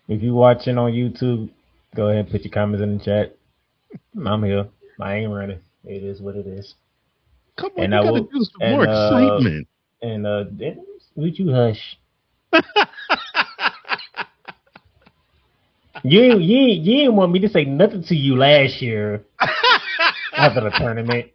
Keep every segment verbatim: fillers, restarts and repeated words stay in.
If you watching on YouTube, go ahead and put your comments in the chat. I'm here. I ain't running. It is what it is. Come on, And you I got to will. do some And more uh. excitement. And uh. Would you hush? You ain't, you ain't, you ain't want me to say nothing to you last year after the tournament.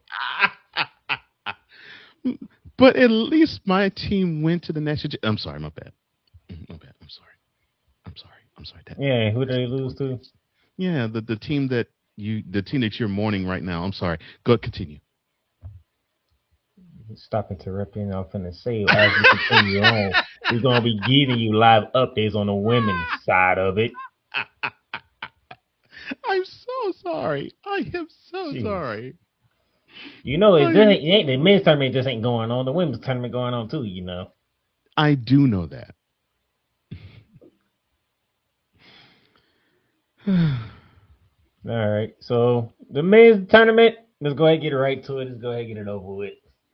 But at least my team went to the national. I'm sorry, my bad. My bad. I'm sorry. I'm sorry. I'm sorry. That, Yeah, who did they that's lose poor to? taste. Yeah, the the team that you the team that you're mourning right now. I'm sorry. Go continue. Stop interrupting. I'm finna say as we continue on, we're gonna be giving you live updates on the women's side of it. I'm so sorry. I am so Jeez. sorry. You know, I it's just, am it ain't, the men's tournament just ain't going on. The women's tournament going on too. You know. I do know that. All right. So the men's tournament. Let's go ahead and get right to it. Let's go ahead and get it over with.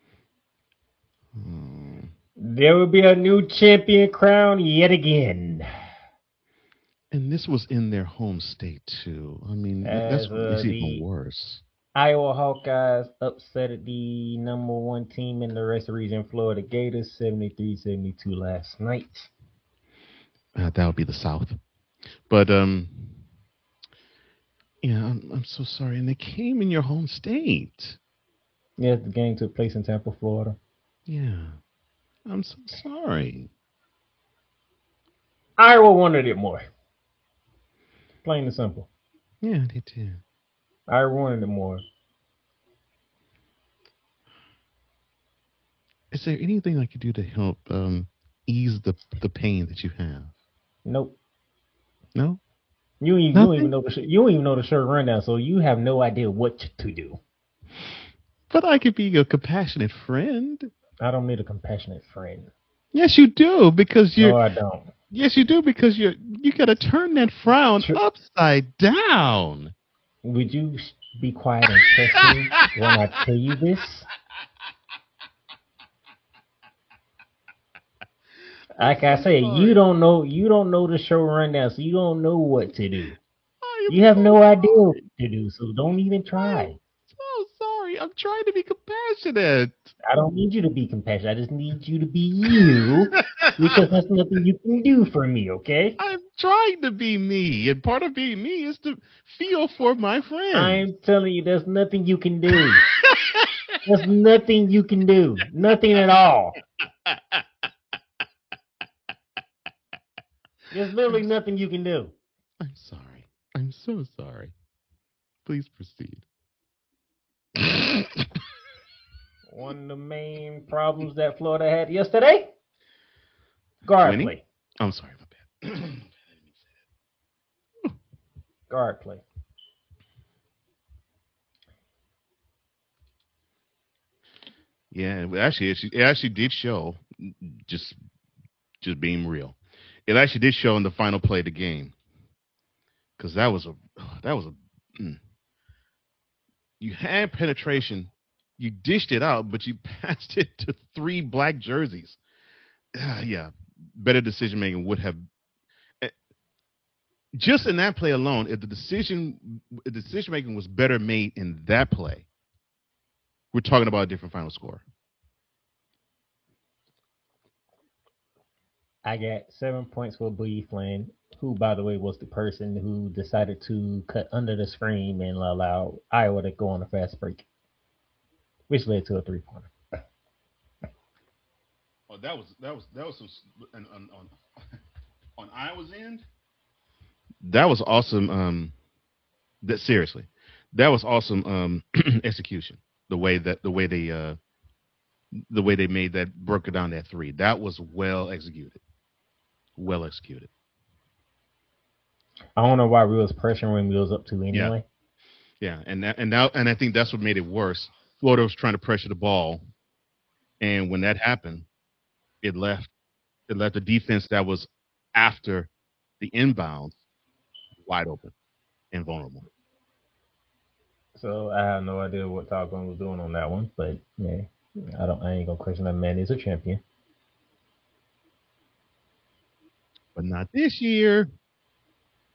Hmm. There will be a new champion crowned yet again. And this was in their home state too. I mean, that, that's As what makes uh, it even the worse. Iowa Hawkeyes upset the number one team in the rest of the region, Florida Gators, seventy-three seventy-two last night. Uh, that would be the South. But um, yeah, I'm, I'm so sorry. And they came in your home state. Yes, the game took place in Tampa, Florida. Yeah, I'm so sorry. Iowa wanted it more. Plain and simple. Yeah, they did. Iowa wanted it more. Is there anything I could do to help um, ease the the pain that you have? Nope. No, You you don't even nothing. know the sh- you don't even know the short rundown, so you have no idea what to do. But I could be a compassionate friend. I don't need a compassionate friend. Yes, you do because you're. No, I don't. Yes, you do because you're. You got to turn that frown Tr- upside down. Would you be quiet and trust me when I tell you this? I'm Like I so say, you sorry. don't know you don't know the show rundown, so you don't know what to do. I am You have so no idea what sorry. to do, so don't even I am try. so sorry. I'm trying to be compassionate. I don't need you to be compassionate. I just need you to be you because there's nothing you can do for me, okay? I'm trying to be me, and part of being me is to feel for my friends. I'm telling you, there's nothing you can do. There's nothing you can do. Nothing at all. There's I'm, literally nothing you can do. I'm sorry. I'm so sorry. Please proceed. One of the main problems that Florida had yesterday, guard Winning? play. I'm sorry, my bad. Guard play. Yeah, actually, it it actually did show. Just, just being real, it actually did show in the final play of the game because that was a, that was a, mm. You had penetration, you dished it out, but you passed it to three black jerseys. Uh, yeah, better decision making would have eh, just in that play alone. If the decision, if the decision making was better made in that play, we're talking about a different final score. I got seven points for Boogie Flynn, who, by the way, was the person who decided to cut under the screen and allow Iowa to go on a fast break, which led to a three pointer. Oh, that was that was that was some on on, on, on Iowa's end. That was awesome. Um, that seriously, that was awesome um, execution. The way that the way they uh, the way they made that broke it down that three. That was well executed. Well executed. I don't know why we was pressuring we was up to Yeah, anyway. yeah, and that, and now and I think that's what made it worse. Florida was trying to pressure the ball, and when that happened, it left it left the defense that was after the inbound wide open and vulnerable. So I have no idea what Falcon was doing on that one, but yeah, I don't. I ain't gonna question that man is a champion. But not this year.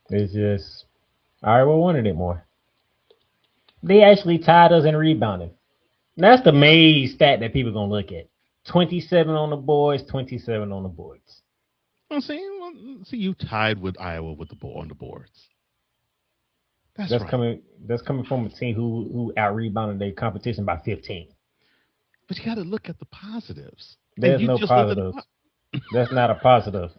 It's just Iowa wanted it more. They actually tied us in rebounding. That's the main stat that people are gonna look at. twenty-seven on the boards, twenty-seven on the boards. I'm saying, well, see, you tied with Iowa with the ball on the boards. That's, that's right. coming. That's coming from a team who who out rebounded their competition by fifteen. But you got to look at the positives. There's no positives. The... That's not a positive.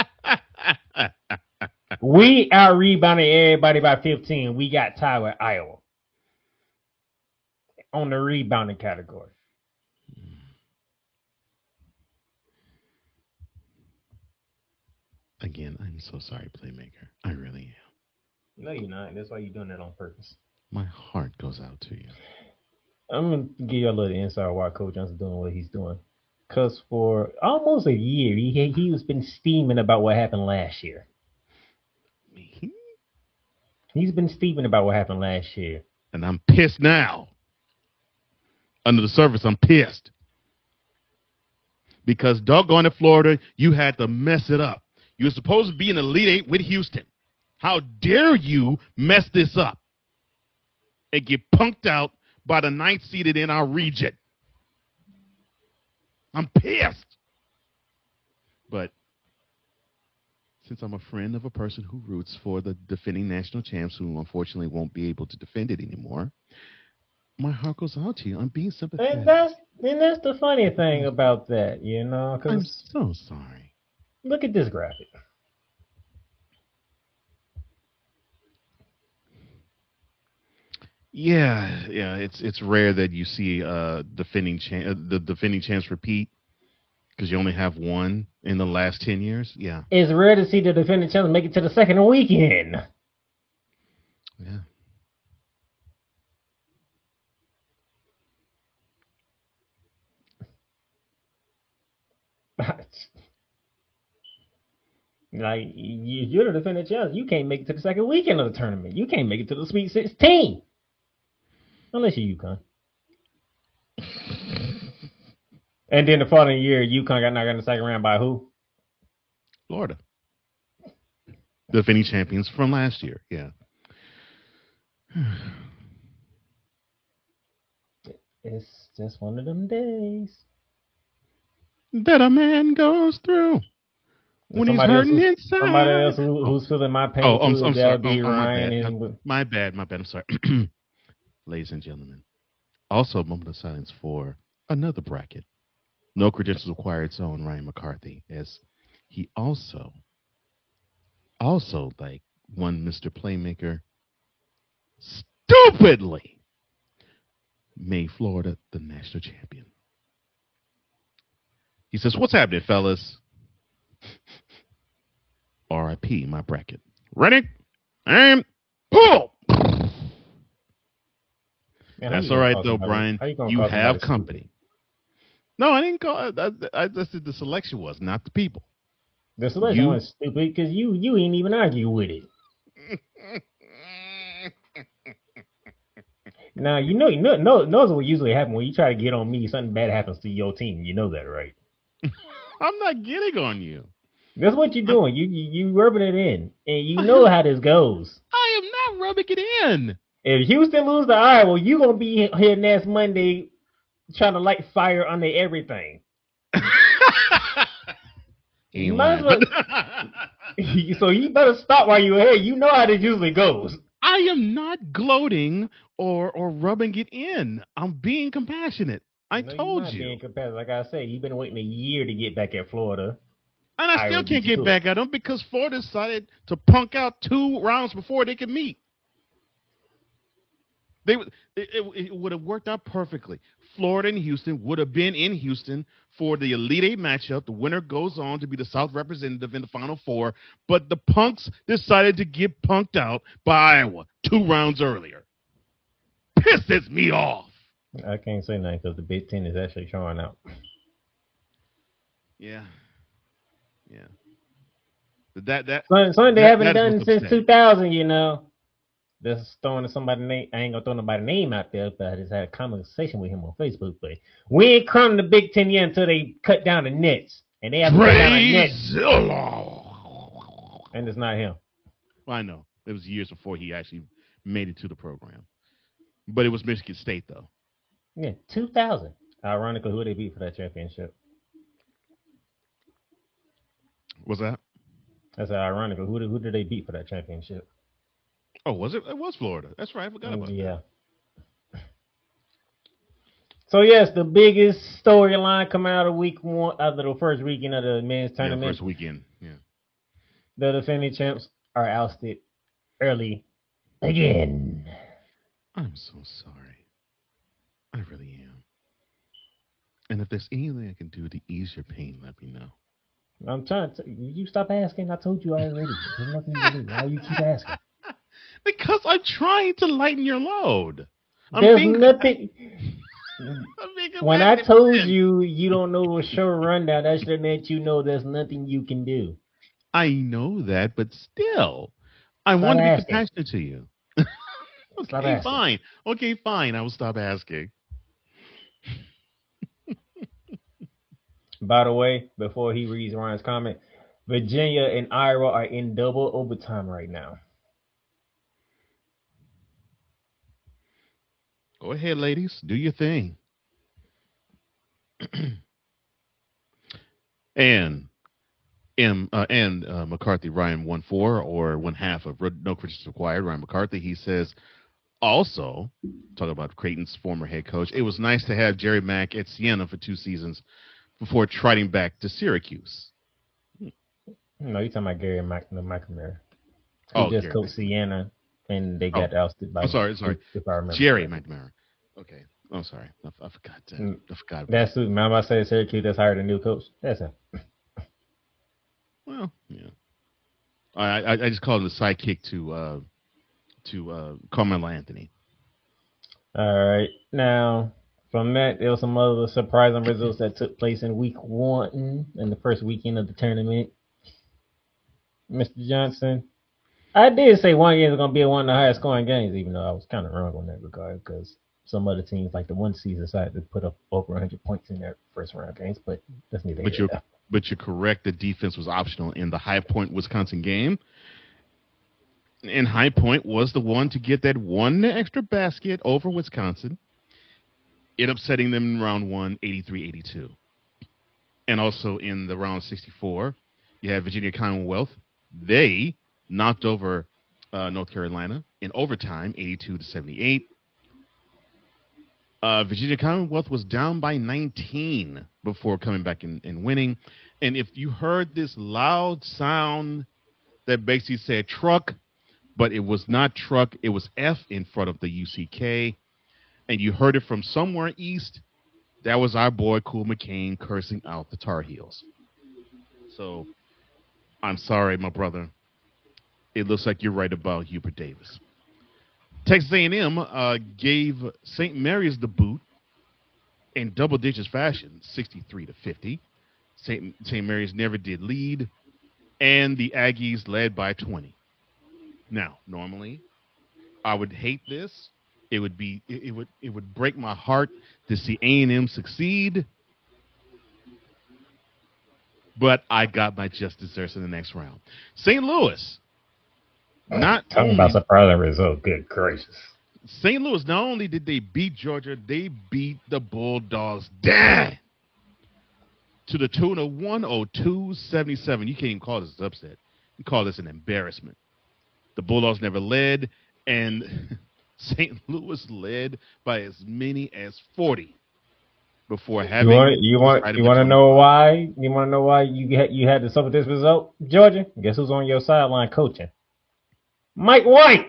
We out rebounded everybody by fifteen. We got tied with Iowa on the rebounding category. Again, I'm so sorry, Playmaker. I really am. No, you're not. That's why you're doing that on purpose. My heart goes out to you. I'm going to give you a little insight why Coach Johnson's doing what he's doing. Because for almost a year, he he was been steaming about what happened last year. Me? He's been steaming about what happened last year. And I'm pissed now. Under the surface, I'm pissed. Because doggone it, Florida, you had to mess it up. You were supposed to be in the Elite Eight with Houston. How dare you mess this up and get punked out by the ninth seeded in our region? I'm pissed. But since I'm a friend of a person who roots for the defending national champs who unfortunately won't be able to defend it anymore, my heart goes out to you. I'm being sympathetic. And that's, and that's the funny thing about that, you know. Cause I'm so sorry. Look at this graphic. Yeah, yeah, it's it's rare that you see uh defending cha- uh, the defending champs repeat because you only have one in the last ten years. Yeah, it's rare to see the defending champs make it to the second weekend. Yeah. Like, you're the defending champs. You can't make it to the second weekend of the tournament. You can't make it to the Sweet sixteen. Unless you're UConn. And then the following year, UConn got knocked out in the second round by who? Florida. The defending champions from last year. Yeah. It's just one of them days that a man goes through when he's hurting else, inside. Somebody else who, who's feeling my pain. Oh, I'm, I'm sorry. Be Oh, Ryan my, bad. And... my bad. My bad. I'm sorry. Ladies and gentlemen, also a moment of silence for another bracket. No credentials required zone, Ryan McCarthy, as he also, also like one Mister Playmaker, stupidly made Florida the national champion. He says, "What's happening, fellas?" R I P my bracket. Ready? And pull. Man, that's all right, though, Brian. You, you have company. Stupid? No, I didn't call it. I, I just said the selection was, not the people. The selection you, was stupid because you, you ain't even argue with it. Now, you know, you know, know, knows what usually happens when you try to get on me, something bad happens to your team. You know that, right? I'm not getting on you. That's what you're doing. You, you you rubbing it in, and you know how this goes. I am not rubbing it in. If Houston lose to Iowa, you're going to be here next Monday trying to light fire under everything. You might as well, so you better stop while you're here. You know how this usually goes. I am not gloating or or rubbing it in. I'm being compassionate. I no, told you're not you. Being compassionate. Like I said, you've been waiting a year to get back at Florida. And I still I can't get back at them because Florida decided to punk out two rounds before they could meet. They it, it, it would have worked out perfectly. Florida and Houston would have been in Houston for the Elite Eight matchup. The winner goes on to be the South representative in the Final Four. But the punks decided to get punked out by Iowa two rounds earlier. Pisses me off. I can't say nothing because the Big Ten is actually trying out. Yeah. Yeah. That that something, something they that, haven't that done since two thousand, you know. Just throwing somebody name. I ain't gonna throw nobody's name out there, but I just had a conversation with him on Facebook. But we ain't crowning the Big Ten yet until they cut down the nets, and they have to cut down the nets. And it's not him. Well, I know it was years before he actually made it to the program, but it was Michigan State though. Yeah, two thousand. Ironically, who they beat for that championship? Was that? That's ironical. Who did, who did they beat for that championship? Oh, was it? It was Florida. That's right. I forgot Mm, about yeah. that. So yes, the biggest storyline coming out of week one, out of the first weekend of the men's Yeah, tournament, first weekend. Yeah. the defending champs are ousted early again. I'm so sorry. I really am. And if there's anything I can do to ease your pain, let me know. I'm trying to. You stop asking. I told you already. There's nothing to do. Why you keep asking? Because I'm trying to lighten your load. I'm There's being, nothing. I'm being When I told man. you you don't know the show rundown, that should let you know there's nothing you can do. I know that, but still, I Stop want to be asking. compassionate to you. Stop Okay, asking. fine. Okay, fine. I will stop asking. By the way, before he reads Ryan's comment, Virginia and Iowa are in double overtime right now. Go ahead, ladies. Do your thing. and and, uh, and uh, McCarthy, Ryan one four or one half of No Criticism Required. Ryan McCarthy, he says, also, talk about Creighton's former head coach, it was nice to have Jerry Mack at Siena for two seasons before trotting back to Syracuse. No, you're talking about Gary Mc, McNamara. He Oh, just Gary coached Siena, and they got oh. ousted by. I'm sorry, sorry. If I remember Jerry correctly. McNamara. Okay. I'm oh, sorry. I, I forgot. Uh, Mm. I forgot. That's who. I'm about to say Syracuse that's hired a new coach. That's him. Well, yeah. I, I I just called him the sidekick to uh, to uh, Carmelo Anthony. All right. Now, from that, there was some other surprising results that took place in week one and the first weekend of the tournament. Mister Johnson, I did say one game is going to be one of the highest scoring games, even though I was kind of wrong on that regard because some other teams, like the one seed, decided to put up over one hundred points in their first round games, but that's neither But here you're nor there. but you're correct. The defense was optional in the High Point Wisconsin game. And High Point was the one to get that one extra basket over Wisconsin, it upsetting them in round one, eighty-three eighty-two. And also in the round sixty-four, you had Virginia Commonwealth. They knocked over uh, North Carolina in overtime, eighty-two to seventy-eight. Uh, Virginia Commonwealth was down by nineteen before coming back and, and winning. And if you heard this loud sound that basically said truck, but it was not truck, it was F in front of the U C K, and you heard it from somewhere east, that was our boy Cool McCain cursing out the Tar Heels. So, I'm sorry, my brother. It looks like you're right about Hubert Davis. Texas A and M uh, gave Saint Mary's the boot in double digits fashion, sixty-three to fifty. Saint Saint Mary's never did lead, and the Aggies led by twenty. Now, normally, I would hate this. It would be it, it would it would break my heart to see A and M succeed. But I got my just desserts in the next round. Saint Louis. Not talking only, about surprising result. Good gracious. Saint Louis, not only did they beat Georgia, they beat the Bulldogs down to the tune of one oh two seventy-seven. You can't even call this an upset. You call this an embarrassment. The Bulldogs never led, and Saint Louis led by as many as forty before having. You want you want you want to know why? You want to know why you had you had to suffer this result, Georgia? Guess who's on your sideline coaching? Mike White.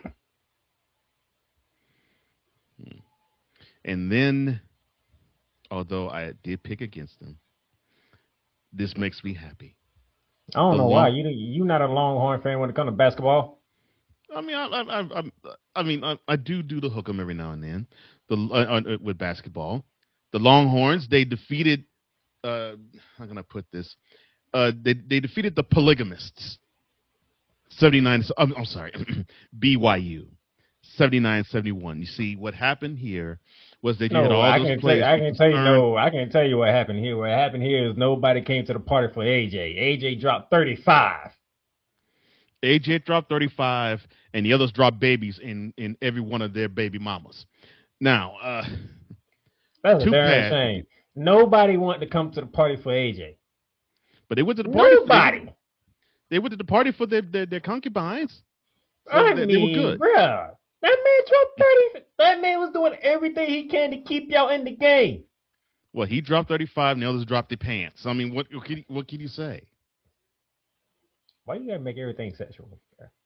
And then, although I did pick against them, this makes me happy. I don't The know long- why you you not a Longhorn fan when it comes to basketball. I mean, I, I, I, I, I mean, I, I do do the hook 'em every now and then. The uh, uh, with basketball, the Longhorns they defeated. Uh, how can I put this? Uh, they they defeated the Polygamists. seventy-nine. I'm, I'm sorry, B Y U. seventy-nine seventy-one. You see, what happened here was that you No, had all I those can players. tell, I can tell you returned. no. I can tell you what happened here. What happened here is nobody came to the party for A J. A J dropped thirty-five. A J dropped thirty-five, and the others dropped babies in, in every one of their baby mamas. Now, uh, That's a to darn Pat, shame. Nobody wanted to come to the party for A J. but they went to the party. For, they, Nobody. went, they went to the party for their their, their concubines. So I they, mean, they were good. bruh, that man dropped thirty. That man was doing everything he can to keep y'all in the game. Well, he dropped thirty-five, and the others dropped their pants. I mean, what, what, can, you, what can you say? Why you gotta make everything sexual?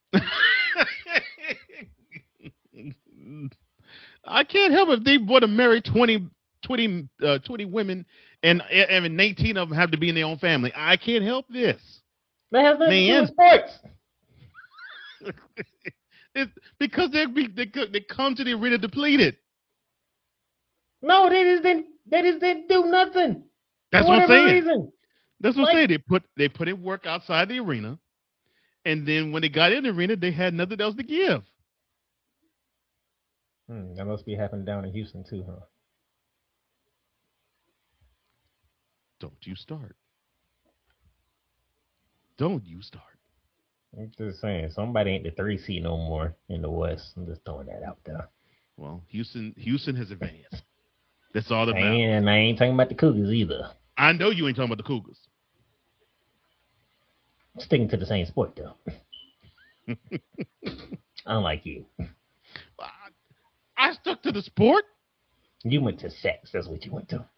I can't help if they want to marry twenty, twenty, uh, twenty women, and, and eighteen of them have to be in their own family. I can't help this. That has nothing to do Man. with sports. It's because they they they come to the arena depleted. No, they just didn't. They just didn't do nothing. That's for what I'm whatever saying. Reason. That's what Like, I'm saying. They put they put in work outside the arena, and then when they got in the arena, they had nothing else to give. Hmm, that must be happening down in Houston too, huh? Don't you start. Don't you start. I'm just saying, somebody ain't the three seed no more in the West. I'm just throwing that out there. Well, Houston Houston has advanced. That's all that matters. And I ain't talking about the Cougars either. I know you ain't talking about the Cougars. Sticking to the same sport though. Unlike you. I, I stuck to the sport. You went to sex. That's what you went to.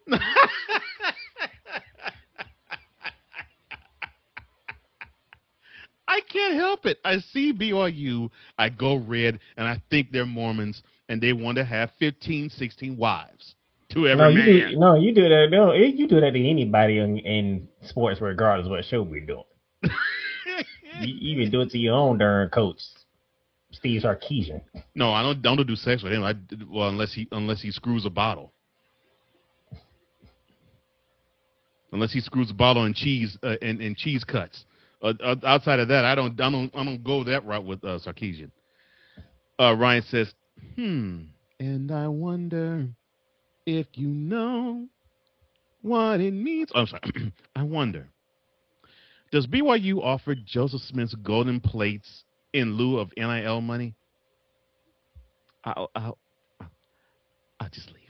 I can't help it. I see B Y U, I go red, and I think they're Mormons, and they want to have fifteen, sixteen wives to every no, you man. do, no, you do that. No, you do that to anybody in, in sports, regardless of what show we're doing. you, you even do it to your own darn coach, Steve Sarkisian. No, I don't. Don't do sex with him. I, well, unless he unless he screws a bottle. Unless he screws a bottle and cheese uh, and, and cheese cuts. Uh, outside of that, I don't, I don't, I don't go that route with uh, Sarkisian. Uh, Ryan says, "Hmm, and I wonder if you know what it means." Oh, I'm sorry. I wonder, does B Y U offer Joseph Smith's golden plates in lieu of N I L money? I'll, I'll, I'll just leave.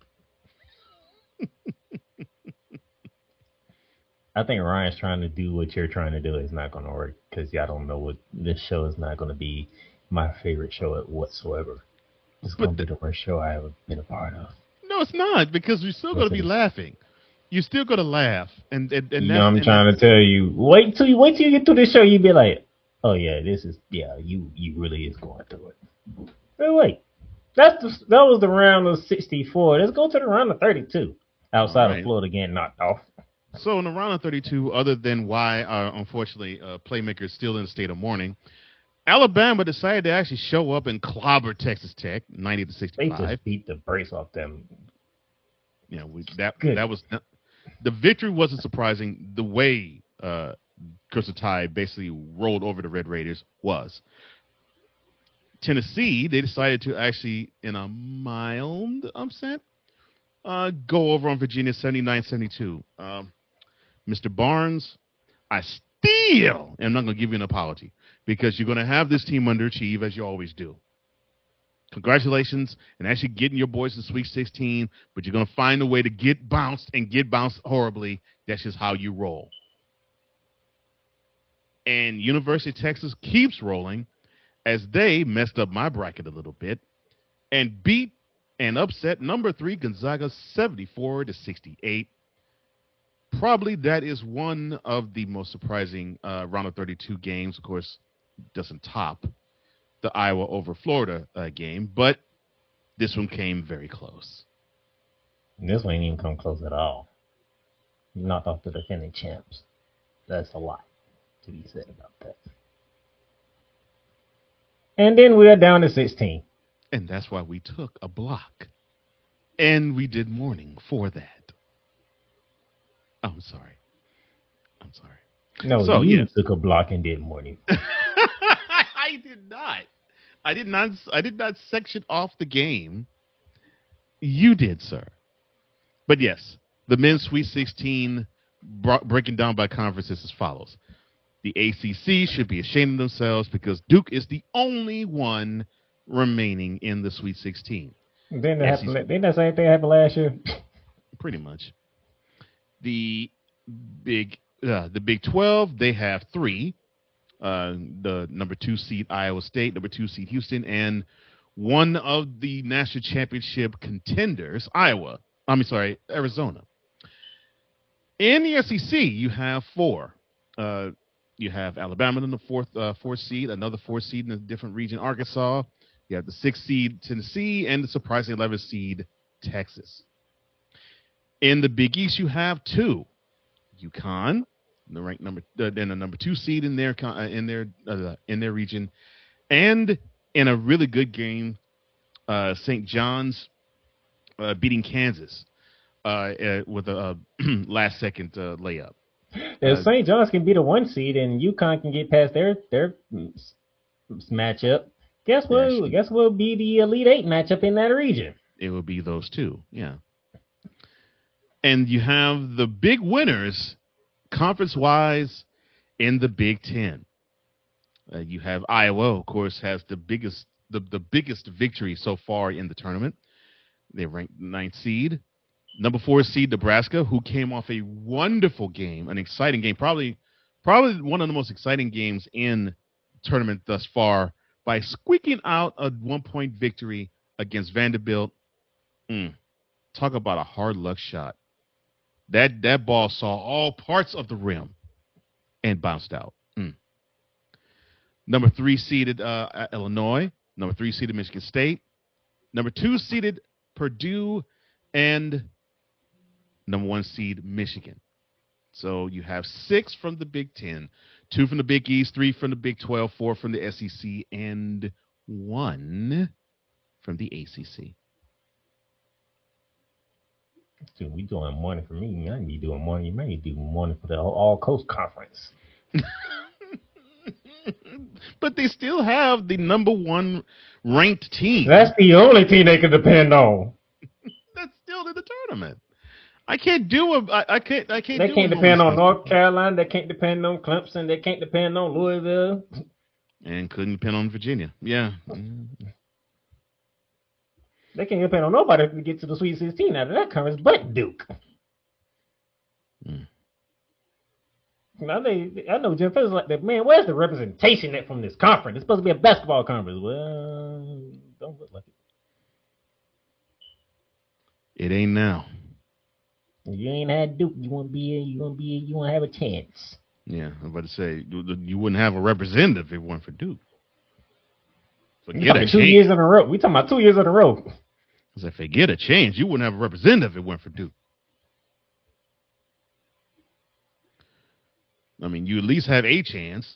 I think Ryan's trying to do what you're trying to do. It's not going to work because y'all don't know what this show is not going to be my favorite show whatsoever. It's going to be the worst show I ever been a part of. No, it's not, because you're still going to be laughing. You're still going to laugh, and and, and you know, I'm trying to tell you. Wait till you wait till you get through this show. You be like, oh yeah, this is yeah. You you really is going through it. But wait, that's the, that was the round of sixty-four. Let's go to the round of thirty-two. Outside right. of Florida getting knocked off. So in the round of thirty-two, other than why, uh, unfortunately, uh, Playmaker is still in a state of mourning, Alabama decided to actually show up and clobber Texas Tech, ninety to sixty-five. They just beat the brace off them. Yeah, we, that Good. that was the victory wasn't surprising. The way uh, Crimson Tide basically rolled over the Red Raiders was. Tennessee, they decided to actually, in a mild upset, uh, go over on Virginia seventy-nine seventy-two. Um, Mister Barnes, I still am not going to give you an apology because you're going to have this team underachieve as you always do. Congratulations and actually getting your boys to Sweet sixteen, but you're going to find a way to get bounced and get bounced horribly. That's just how you roll. And University of Texas keeps rolling as they messed up my bracket a little bit and beat and upset number three Gonzaga seventy-four to sixty-eight. Probably that is one of the most surprising uh, round of thirty-two games. Of course, doesn't top the Iowa over Florida uh, game, but this one came very close. This one ain't even come close at all. Knocked off the defending champs. That's a lot to be said about that. And then we are down to sixteen. And that's why we took a block. And we did mourning for that. I'm sorry. I'm sorry. No, so, you yes. took a block and did mourning. I did not. I did not. I did not section off the game. You did, sir. But yes, the men's Sweet sixteen brought, breaking down by conferences as follows. The A C C should be ashamed of themselves because Duke is the only one remaining in the Sweet sixteen. Didn't, it happen, didn't that same thing happen last year? Pretty much. The big uh, the Big twelve, they have three. Uh, the number two seed Iowa State, number two seed Houston, and one of the national championship contenders, Iowa. I mean, sorry, Arizona. In the S E C, you have four. Uh, you have Alabama in the fourth uh, fourth seed, another fourth seed in a different region, Arkansas. You have the sixth seed, Tennessee, and the surprising eleventh seed, Texas. In the Big East, you have two. UConn, the ranked number, uh, then a number two seed in their uh, in their uh, in their region, and in a really good game, uh, Saint John's uh, beating Kansas uh, uh, with a uh, last second uh, layup. If Uh, Saint John's can be the one seed and UConn can get past their their matchup, guess what? Actually, guess what will be the Elite Eight matchup in that region? it will be those two, yeah. And you have the big winners, conference-wise, in the Big Ten. Uh, you have Iowa, of course, has the biggest the, the biggest victory so far in the tournament. They're ranked ninth seed. Number four seed Nebraska, who came off a wonderful game, an exciting game, probably probably one of the most exciting games in the tournament thus far, by squeaking out a one-point victory against Vanderbilt. Mm, talk about a hard luck shot. That that ball saw all parts of the rim and bounced out. Mm. Number three seeded uh, Illinois. Number three seeded Michigan State. Number two seeded Purdue, and number one seed Michigan. So you have six from the Big Ten, two from the Big East, three from the Big twelve, four from the S E C, and one from the A C C. Dude, we doing morning for me. I need to do a morning. You may need to do morning for the All Coast Conference. But they still have the number one ranked team. That's the only team they can depend on. That's still in the tournament. I can't do a. I, I can't. I can't. They do can't a depend on moment. North Carolina. They can't depend on Clemson. They can't depend on Louisville. And couldn't depend on Virginia. Yeah. They can't depend on nobody to get to the Sweet sixteen out of that conference, but Duke. Mm. Now they, I know Jim Phillips like that. Man, where's the representation that from this conference? It's supposed to be a basketball conference. Well, don't look like it. It ain't now. If you ain't had Duke, you won't be. You won't be. You won't have a chance. Yeah, I'm about to say you, you wouldn't have a representative if it weren't for Duke. Forget a two change. years in a row. We talking about two years in a row. I said, forget a change. You wouldn't have a representative if it weren't for Duke. I mean, you at least have a chance.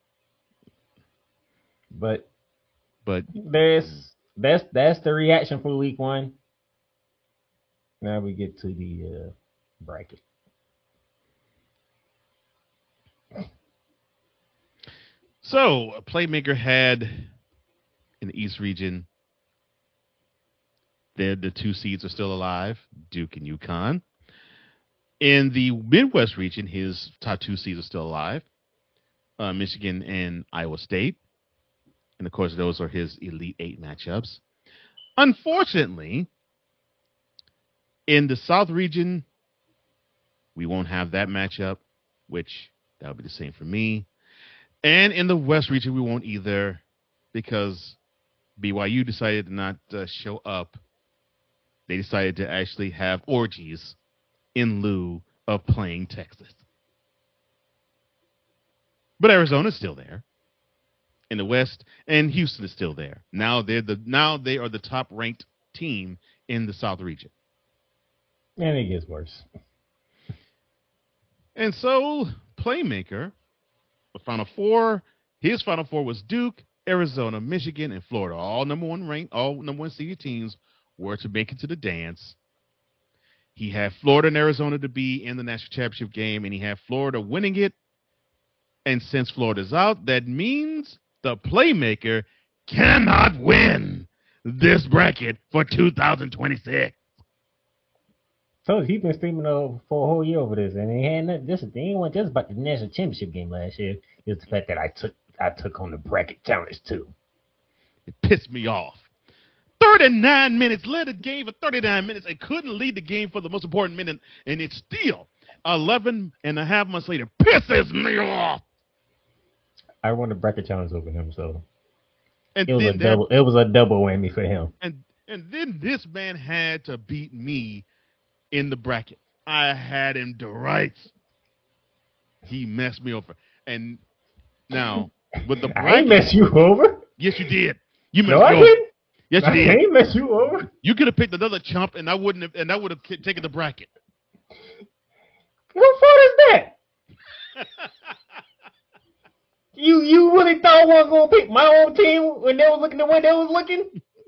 But, but there's that's that's the reaction for week one. Now we get to the uh, bracket. So, a Playmaker had in the East region, the the two seeds are still alive, Duke and UConn. In the Midwest region, his top two seeds are still alive, uh, Michigan and Iowa State. And, of course, those are his Elite Eight matchups. Unfortunately, in the South region, we won't have that matchup, which that would be the same for me. And in the West region, we won't either, because B Y U decided to not uh, show up. They decided to actually have orgies in lieu of playing Texas. But Arizona's still there in the West, and Houston is still there. Now they're the now they are the top ranked team in the South region. And it gets worse. And so Playmaker, the Final Four, his Final Four was Duke, Arizona, Michigan, and Florida. All number one ranked, all number one seeded teams were to make it to the dance. He had Florida and Arizona to be in the national championship game, and he had Florida winning it. And since Florida's out, that means the Playmaker cannot win this bracket for two thousand twenty-six. So he's been streaming over for a whole year over this, and he had nothing. This is he wasn't just about the national championship game last year. It's the fact that I took I took on the bracket challenge too. It pissed me off. thirty-nine minutes, led the game for thirty-nine minutes, and couldn't lead the game for the most important minute, and it's still eleven and a half months later. Pisses me off. I won the bracket challenge over him, so and it was a that, double. It was a double whammy for him. And and then this man had to beat me in the bracket. I had him to rights. He messed me over. And now with the bracket, I ain't mess you over. Yes, you did. You messed no, me I over. didn't. Yes, you I did. I ain't mess you over. You could have picked another chump, and I wouldn't have, and I would have taken the bracket. What fun is that? you you really thought I was gonna pick my own team when they was looking the way they was looking?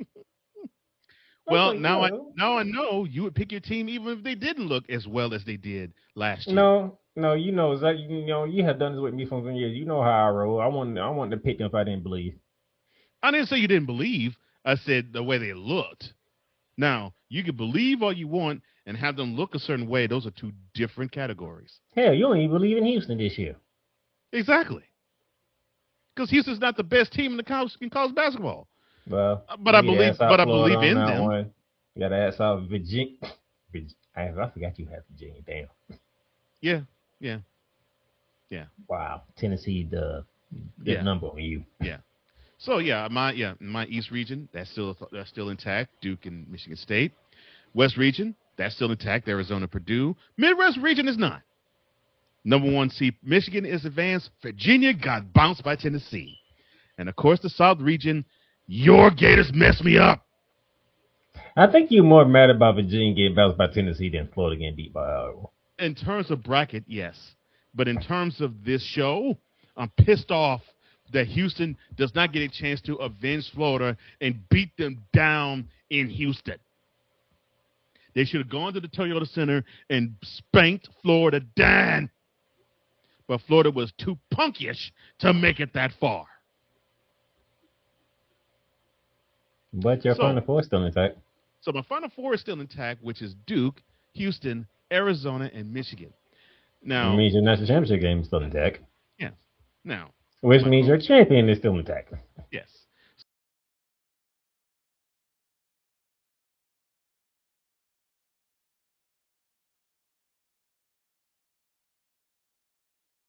Well, like, now yeah. I now I know you would pick your team even if they didn't look as well as they did last year. No, no, you know, Zach, you know, you have done this with me for some years. You know how I roll. I want I want to pick them if I didn't believe. I didn't say you didn't believe. I said the way they looked. Now, you can believe all you want and have them look a certain way. Those are two different categories. Hell, you don't even believe in Houston this year. Exactly. Because Houston's not the best team in the college, in college basketball. Well, but I believe, but I believe in them. One. You got to ask out Virginia. I, I forgot you had Virginia. Damn. Yeah, yeah, yeah. Wow, Tennessee, the good yeah. number on you. Yeah. So yeah, my yeah my East region that's still that's still intact. Duke and Michigan State. West region that's still intact. Arizona, Purdue. Midwest region is not. Number one seed Michigan is advanced. Virginia got bounced by Tennessee, and of course the South region. Your Gators messed me up. I think you're more mad about Virginia getting bounced by Tennessee than Florida getting beat by Iowa. In terms of bracket, yes. But in terms of this show, I'm pissed off that Houston does not get a chance to avenge Florida and beat them down in Houston. They should have gone to the Toyota Center and spanked Florida down. But Florida was too punkish to make it that far. But your so, Final Four is still intact. So my Final Four is still intact, which is Duke, Houston, Arizona, and Michigan. Now, it means your national championship game is still intact. Yes. Now, which means your champion is still intact. Yes.